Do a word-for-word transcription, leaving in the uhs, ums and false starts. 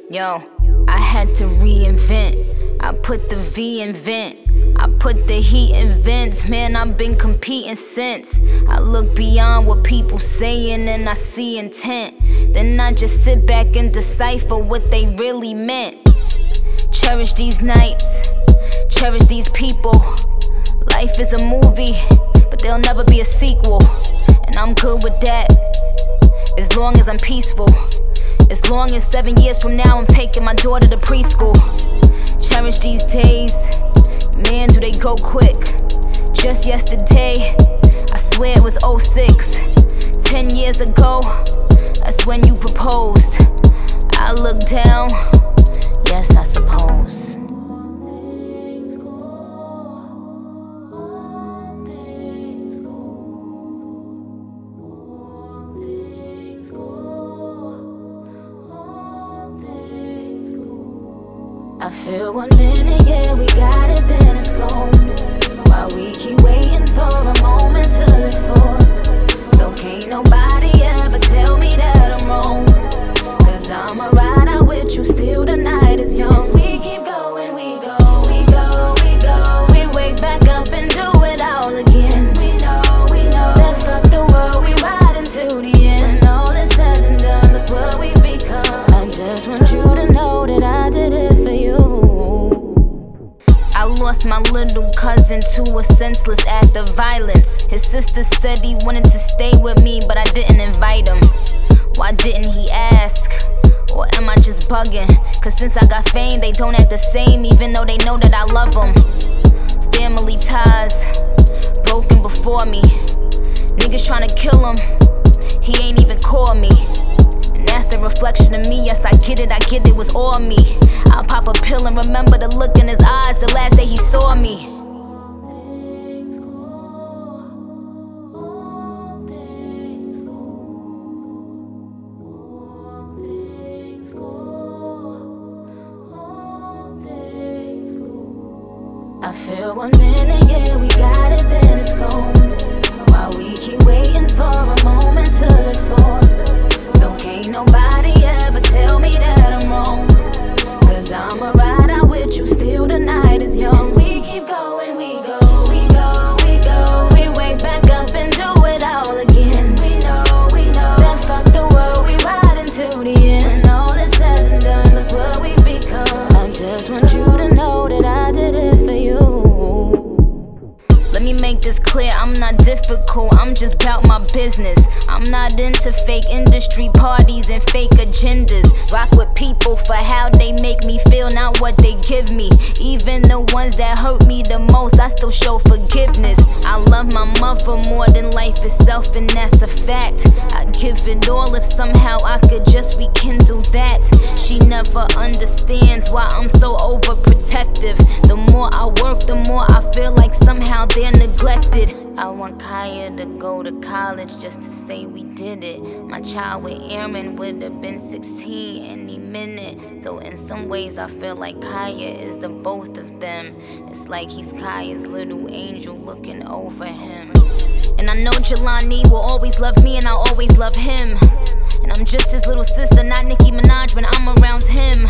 Yo, I had to reinvent. I put the V in vent. I put the heat in vents. Man, I've been competing since. I look beyond what people saying and I see intent. Then I just sit back and decipher what they really meant. Cherish these nights, cherish these people. Life is a movie, but there'll never be a sequel. And I'm good with that, as long as I'm peaceful. As long as seven years from now I'm taking my daughter to preschool. Cherish these days, man, do they go quick. Just yesterday, I swear it was oh six. Ten years ago, that's when you proposed. I look down, yes, I suppose. I feel one minute, yeah, we got it, then it's gone. While we keep waiting for a moment to live for. So can't nobody ever tell me that I'm wrong, cause I'ma ride out with you, still the night is young. We keep going, we go, we go, we go. We wake back up and do it all again. We know, we know. Said fuck the world, we ride until the end. When all is said and done, look what we've become. I just want you to know that I did it for you. I lost my little cousin to a senseless act of violence. His sister said he wanted to stay with me, but I didn't invite him. Why didn't he ask? Or am I just bugging? Cause since I got fame, they don't act the same, even though they know that I love them. Family ties broken before me. Niggas tryna kill him, he ain't even call me. And that's the reflection of me, yes I get it, I get it was all me. I'll pop a pill and remember the look in his eyes the last day he saw me. I feel one minute, yeah, we got it, then it's gone. While we keep waiting for a moment to live for. So can't nobody ever tell me that I'm wrong, cause I'ma ride out with you, still the night is young. We keep going, we go, we go, we go. We wake back up and do it all again. We know, we know. Said fuck the world, we ride until the end. When all is said and done, look what we've become. I just want you to know that I did it for you. Let me make this clear, I'm not difficult, I'm just bout my business. I'm not into fake industry parties and fake agendas. Rock with people for how they make me feel, not what they give me. Even the ones that hurt me the most, I still show forgiveness. I love my mother more than life itself, and that's a fact. I'd give it all if somehow I could just rekindle that. She never understands why I'm so overprotective. The more I work, the more I feel like somehow they're neglected. I want Kaya to go to college just to say we did it. My child with Aaron would have been sixteen any minute. So in some ways I feel like Kaya is the both of them. It's like he's Kaya's little angel looking over him. And I know Jelani will always love me and I'll always love him. And I'm just his little sister, not Nicki Minaj when I'm around him.